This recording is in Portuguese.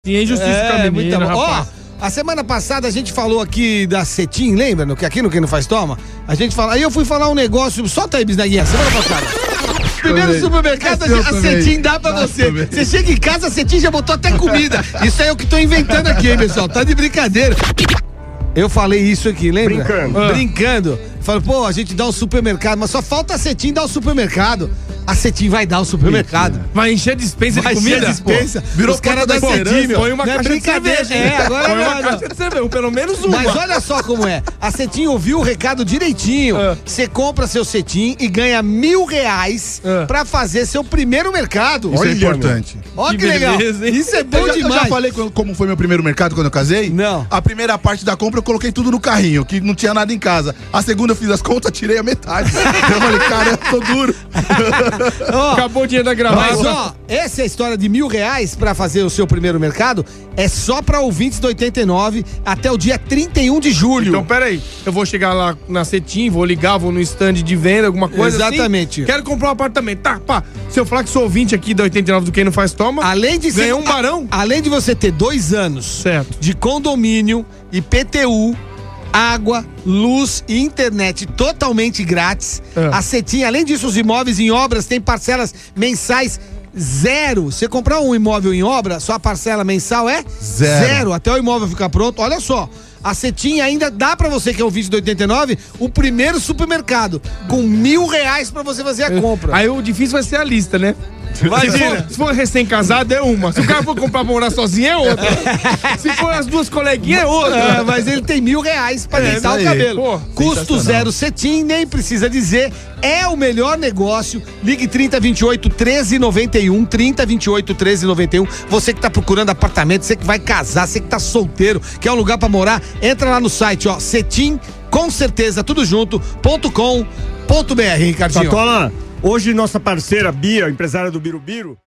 E é injustiça com a menina, rapaz. Ó, a semana passada a gente falou aqui da Cetim, lembra? Que aqui no Quem Não Faz Toma, a gente fala. Aí eu fui falar um negócio, solta aí, Bisnaguinha, semana passada. Primeiro supermercado, a Cetim dá pra você. Você chega em casa, a Cetim já botou até comida. Isso aí é o que tô inventando aqui, hein, pessoal? Tá de brincadeira. Eu falei isso aqui, lembra? Brincando. Falei, pô, a gente dá um supermercado, mas só falta a Cetim dar o supermercado. A Cetim vai dar o supermercado. Vai encher a dispensa de comida? Encher a dispensa. Virou os caras da Cetim, meu. Põe uma caixa de cerveja. Agora põe uma caixa de cerveja, pelo menos uma. Mas olha só como é. A Cetim ouviu o recado direitinho. Você compra seu Cetim e ganha R$1.000 pra fazer seu primeiro mercado. Isso é importante. Olha que legal. Beleza, hein? Isso é bom demais. Eu já falei como foi meu primeiro mercado quando eu casei? Não. A primeira parte da compra eu coloquei tudo no carrinho, que não tinha nada em casa. A segunda eu fiz as contas, tirei a metade. Eu falei, cara, eu tô duro. Acabou o dinheiro da gravata. Mas ó, essa é a história de R$1.000 pra fazer o seu primeiro mercado. É só pra ouvintes do 89 até o dia 31 de julho. Então, peraí. Eu vou chegar lá na Cetim, vou ligar, vou no stand de venda, alguma coisa. Exatamente. Assim. Quero comprar um apartamento. Tá, pá. Se eu falar que sou ouvinte aqui da 89 do Quem Não Faz Toma, além de ganhar um barão. Além de você ter 2 anos certo de condomínio, IPTU, água, luz e internet totalmente grátis. A Cetim, além disso, os imóveis em obras têm parcelas mensais 0. Você comprar um imóvel em obra, sua parcela mensal é 0 até o imóvel ficar pronto. Olha só, a Cetim ainda dá pra você que é o vídeo do 89 o primeiro supermercado com R$1.000 pra você fazer a compra. Aí o difícil vai ser a lista, né? Se for recém-casado, é uma. Se o cara for comprar pra morar sozinho, é outra. Se for as duas coleguinhas, é outra. Mas ele tem R$1.000 pra deitar o cabelo. Pô, custo zero Cetim, nem precisa dizer. É o melhor negócio. Ligue 3028 1391, 3028 1391. Você que tá procurando apartamento, você que vai casar, você que tá solteiro, quer um lugar pra morar, entra lá no site, ó, Cetim, com certeza, tudo junto.com.br, Ricardinho. Patola, hoje nossa parceira Bia, empresária do Birubiru,